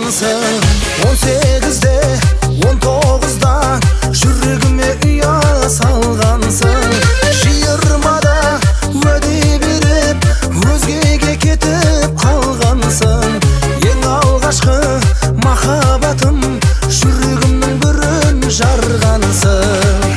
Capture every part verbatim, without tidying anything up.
алғансың. Он сегізде он тоғызда жүрегіме ұя салғансың. Жиырмада уәде беріп өзгеге кетіп қалғансың. Ең алғашқы махаббатым жүрегімнің бүрін жарғансың.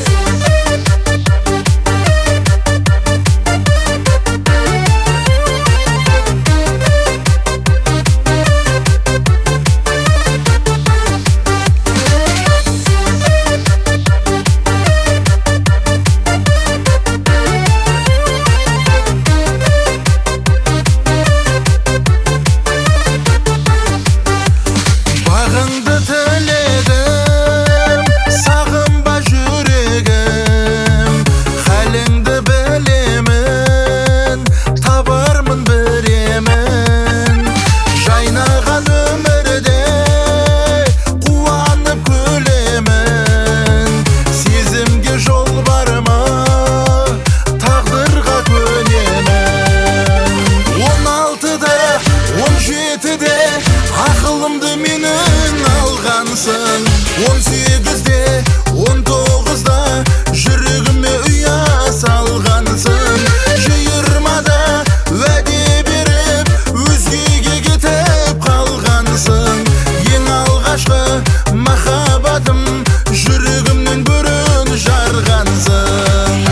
Ақылымды менің алғансың. Он сегізде он тоғызда жүрегіме ұя салғансың. Жиырмада уәде беріп өзгеге кетіп қалғансың. Ең алғашқы махаббатым жүрегімнің бүрін жарғансың.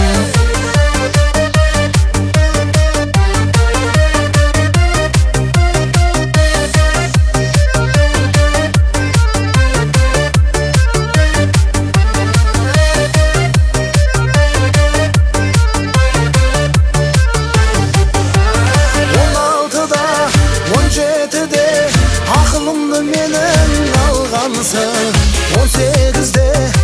Ақылымды менің алғансың. Он сегізде